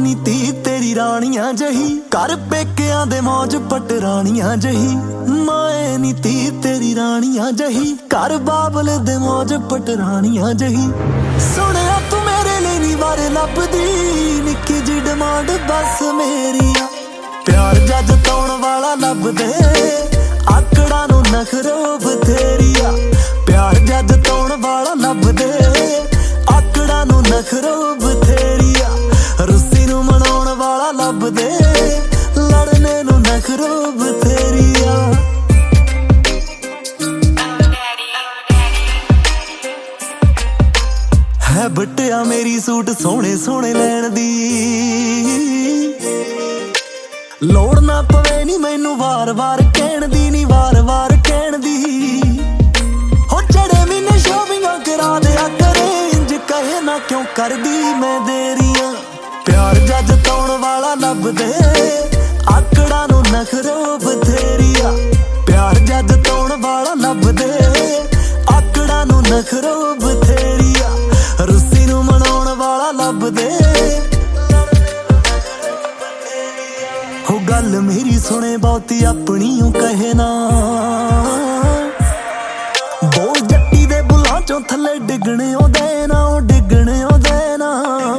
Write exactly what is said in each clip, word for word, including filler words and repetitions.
ਨੀ ਤੀ ਤੇਰੀ ਰਾਣੀਆਂ ਜਹੀ, ਕਰ ਪੇਕਿਆਂ ਦੇ ਮੌਜ ਪਟਰਾਣੀਆਂ ਜਹੀ। ਮਾਏ ਨੀ ਤੀ ਤੇਰੀ ਰਾਣੀਆਂ ਜਹੀ, ਕਰ ਬਾਬਲ ਦੇ ਮੌਜ ਪਟਰਾਣੀਆਂ ਜਹੀ। ਸੁਣਿਆ ਤੂੰ ਮੇਰੇ ਲਈ ਨੀ ਵਾਰੇ ਲੱਭਦੀ, ਨਿੱਕੀ ਜੀ ਡਿਮਾਂਡ ਬਸ ਮੇਰੀ ਆ। ਪਿਆਰ ਜੱਜ ਤਾਉਣ ਵਾਲਾ ਲੱਭਦੇ, ਆਕੜਾਂ ਨੂੰ ਨਖਰੋ ਬਥੇਰੀ ਆ। ਪਿਆਰ ਜੱਜ ਤਾਉਣ ਵਾਲਾ ਲੱਭਦੇ, ਆਕੜਾਂ ਨੂੰ ਨਖਰੋ ਬਥੇਰੀ ਆ। ਰੁੱਸੀ ਨੂੰ ਮਨਾਉਣ ਵਾਲਾ ਲੱਭਦੇ, ਲੜਨੇ ਨੂੰ ਨਖਰੋ ਬਥੇਰੀ ਆ। ਹੈ ਬਟਿਆ ਮੇਰੀ ਸੂਟ ਸੋਹਣੇ ਸੋਹਣੇ ਲੈਣ ਦੀ, ਲੋੜ ਨਾ ਪਵੇ ਨੀ ਮੈਨੂੰ ਵਾਰ ਵਾਰ ਕਹਿਣ ਦੀ, ਨੀ ਵਾਰ ਵਾਰ ਕਹਿਣ ਦੀ। ਹੋ ਜਿਹੜੇ ਮਹੀਨੇ ਸ਼ੋਪਿੰਗਾਂ ਕਰਾ ਦਿਆ ਕਰੇ, ਇੰਜ ਕਹੇ ਨਾ ਕਿਉਂ ਕਰਦੀ ਮੈਂ ਦੇਰੀਆਂ। ਪਿਆਰ ਜੱਜ ਤਾਉਣ ਵਾਲਾ ਲੱਭਦੇ, ਆਕੜਾਂ ਨੂੰ ਨਖਰੋ ਬਥੇਰੀ ਆ। ਪਿਆਰ ਜੱਜ ਤਾਉਣ ਵਾਲਾ ਲੱਭਦੇ, ਆਕੜਾਂ ਨੂੰ ਨਖਰੋ ਬਥੇਰੀ ਆ। ਰੁੱਸੀ ਨੂੰ ਮਨਾਉਣ ਵਾਲਾ ਲੱਭਦੇ, ਹੋ ਗੱਲ ਮੇਰੀ ਸੁਣੇ ਬਹੁਤੀ ਆਪਣੀ ਓ ਕਹੇ ਨਾ। ਬੋਲ ਜੱਟੀ ਦੇ ਬੁੱਲਾਂ ਚੋਂ ਥੱਲੇ ਡਿੱਗਣੇ ਉਹਦੇ ਨਾ, ਉਹ ਡਿੱਗਣੇ ਉਹਦੇ ਨਾ।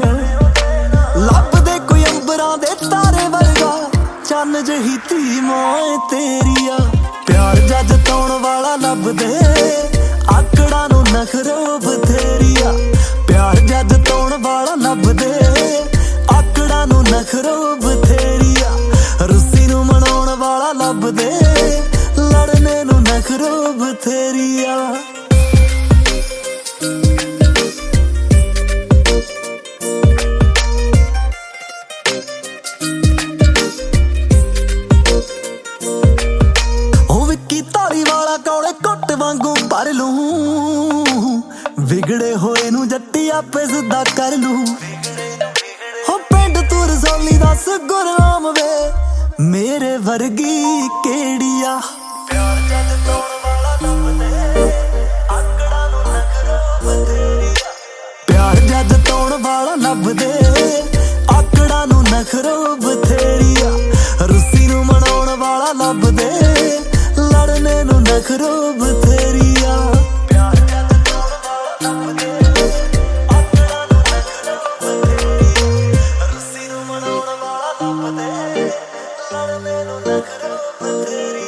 ਲੱਭਦੇ ਕੋਈ ਅੰਬਰਾਂ ਦੇ ਤਾਰੇ ਵਰਗਾ, ਚੰਨ ਜਿਹੀ ਧੀ ਮਾਂ ਤੇਰੀ ਆ। ਪਿਆਰ ਜੱਜ ਤਾਉਣ ਵਾਲਾ ਲੱਭਦੇ, ਆਕੜਾਂ ਨੂੰ ਨਖਰੋ ਬਥੇਰੀ ਆ। ਪਿਆਰ ਜੱਜ ਤਾਉਣ ਵਾਲਾ ਲੱਭਦੇ, ਆਕੜਾਂ ਨੂੰ ਨਖਰੋ ਬਥੇਰੀ ਆ। ਰੁੱਸੀ ਨੂੰ ਮਨਾਉਣ ਵਾਲਾ ਲੱਭਦੇ, ਲੜਨੇ ਨੂੰ ਨਖਰੋ ਬਥੇਰੀ ਆ। ਉਹ ਵਿੱਕੀ ਧਾਰੀ ਵਾਲਾ ਕੌਲੇ ਕੁੱਟ ਵਾਂਗੂ ਭਰ ਲੂੰ, ਵਿਗੜੇ ਹੋਏ ਨੂੰ ਜੱਟੀ ਆਪੇ ਸਿੱਧਾ ਕਰ ਲੂ। ਹੋ ਪਿੰਡ ਤੂੰ ਰਸੌਲੀ ਦੱਸ ਗੁਰਨਾਮ ਵੇ, ਮੇਰੇ ਵਰਗੀ ਕਿਹੜੀ ਆ। ਪਿਆਰ ਜੱਜ ਤਾਉਣ ਵਾਲਾ ਲੱਭਦੇ, ਆਕੜਾਂ ਨੂੰ ਨਖਰੋ ਬਥੇਰੀ ਆ। ਪਿਆਰ ਜੱਜ ਤਾਉਣ ਵਾਲਾ ਲੱਭਦੇ, ਆਕੜਾਂ ਨੂੰ ਨਖਰੋ ਬਥੇਰੀ ਆ। ਰੁੱਸੀ ਨੂੰ ਮਨਾਉਣ ਵਾਲਾ ਲੱਭਦੇ, ਲੜਨੇ ਨੂੰ ਨਖਰੋ ਬਥੇਰੀ ਆ। ਪਿਆਰ ਜੱਜ ਤਾਉਣ ਵਾਲਾ ਲੱਭਦੇ, ਆਕੜਾਂ ਨੂੰ ਨਖਰੋ ਬਥੇਰੀ ਆ। ਰੁੱਸੀ ਨੂੰ ਮਨਾਉਣ ਵਾਲਾ ਲੱਭਦੇ, ਲੜਨੇ ਨੂੰ ਨਖਰੋ ਬਥੇਰੀ।